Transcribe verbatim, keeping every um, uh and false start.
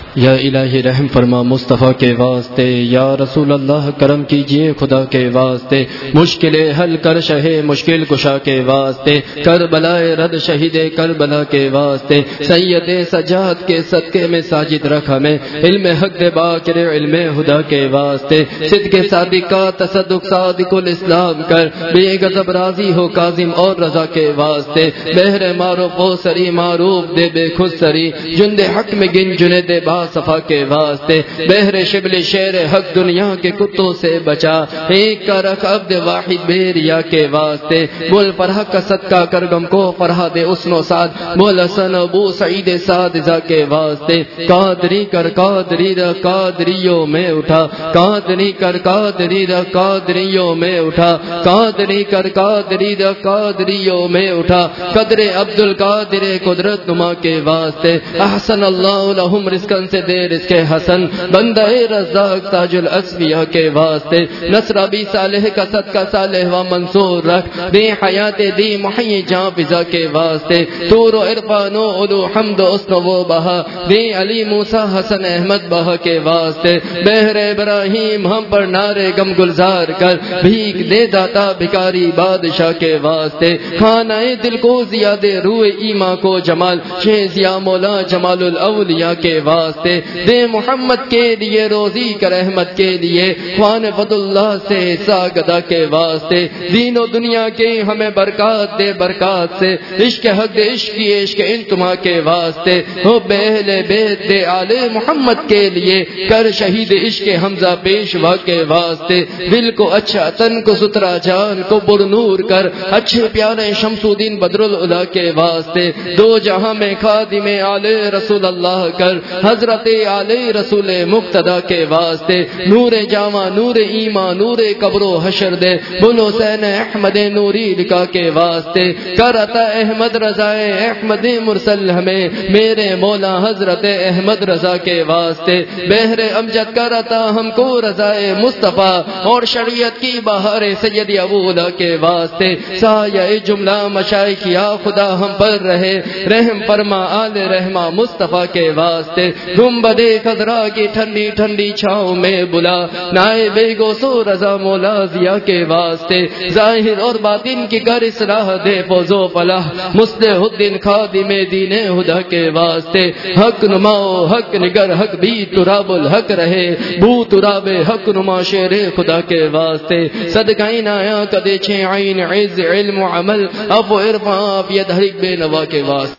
یا الہی رحم فرما مصطفیٰ کے واسطے، یا رسول اللہ کرم کیجئے خدا کے واسطے، مشکل حل کر شہ مشکل کشا کے واسطے، کربلا رد شہید کربلا کے واسطے، سید سجاد کے صدقے میں ساجد رکھ ہمیں، علم حق دے باکر علم خدا کے واسطے، صدق صادق کا تصدق صادق الاسلام کر، بے غضب راضی ہو کاظم اور رضا کے واسطے، بہر معروف و سری معروف دے بے خود سری، جند حق میں گن جنے دے با صفا کے واسطے، بہر شبل شیر حق دنیا کے کتوں سے بچا، ایک کا رکھ عبد واحد بے ریا کے واسطے، بول فرح کا صدقہ کر غم کو فرح دے حسن و سعد، بول حسن ابو سعید سعد ذا کے واسطے، قادری کر قادری را قادریوں میں اٹھا، قادری کر قادری را قادریوں میں اٹھا، قادری کر قادری را قادریوں میں اٹھا، قدر عبد القادر قدرت نما کے واسطے، احسن اللہ لہم رزقن سے دے رزق حسن، بندہ رزاق تاج الاسفیاء کے واسطے، نصر ابی صالح کا صدقہ صالح و منصور رکھ، دے حیات دی محی جاں فضا کے واسطے، طور و عرفان و علو حمد و حسن و بہا، دے علی موسیٰ حسن احمد بہا کے واسطے، بہر ابراہیم ہم پر نعرے غم گلزار کر، بھیک دے داتا بھکاری بادشاہ کے واسطے، کھانا دل کو زیادہ روح ایمان کو جمال، شیز یا مولا جمال الاولیاء کے واسطے، دے محمد کے لیے روزی کر احمد کے لیے، خوان فضل اللہ سے ساگدہ کے واسطے، دین و دنیا کے ہمیں برکات دے برکات سے، عشق حق دے عشق کی عشق انتما کے واسطے، ہو بہل بیت دے آل محمد کے لیے، کر شہید عشق حمزہ پیشوا کے واسطے، دل کو اچھا تن کو سترا جان کو پر نور کر، اچھے پیارے شمس الدین بدر العلا کے واسطے، دو جہاں میں خادم آل رسول اللہ کر، حضرت آل رسول مقتدی کے واسطے، نور جامع نور ایمان نور قبر و حشر دے، بول حسین احمد نوری لکا کے واسطے، کر عطا احمد رضا احمد مرسل ہمیں، میرے مولا حضرت احمد رضا کے واسطے، بہر امجد کر عطا ہم کو رضا مصطفیٰ اور شریعت کی بہار سید ابولا کے واسطے، سایہ جملہ مشائخ یا خدا ہم پر رہے، رحم فرما آل رحمہ مصطفیٰ کے واسطے، گنبد خضرا کی ٹھنڈی ٹھنڈی چھاؤں میں بلا، نائب گوسو رضا مولا ضیا کے واسطے، ظاہر اور باطن کی کر اصلاح دے فوز و فلاح، مصلح الدین خادم دین خدا کے واسطے، حق نماؤ حق نگر حق بھی تراب الحق رہے، بو تراب حق نما شیر خدا کے واسطے، صدقائن آیا کدے چھے عین عز علم و عمل، اب و عرفان آپ یہ دھرک بے نوا کے واسطے۔